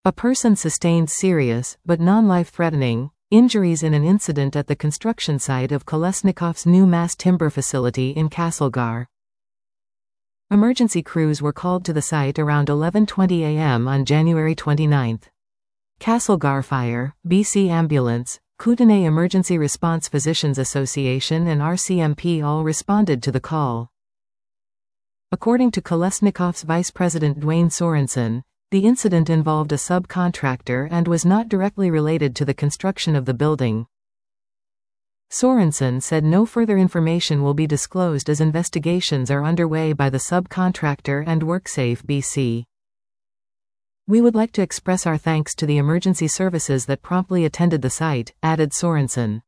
A person sustained serious, but non-life-threatening, injuries in an incident at the construction site of Kolesnikov's new mass timber facility in Castlegar. Emergency crews were called to the site around 11:20 a.m. on January 29. Castlegar Fire, BC Ambulance, Kootenay Emergency Response Physicians Association and RCMP all responded to the call. According to Kolesnikov's Vice President Dwayne Sorensen, the incident involved a subcontractor and was not directly related to the construction of the building. Sorensen said no further information will be disclosed as investigations are underway by the subcontractor and WorkSafe BC. We would like to express our thanks to the emergency services that promptly attended the site, added Sorensen.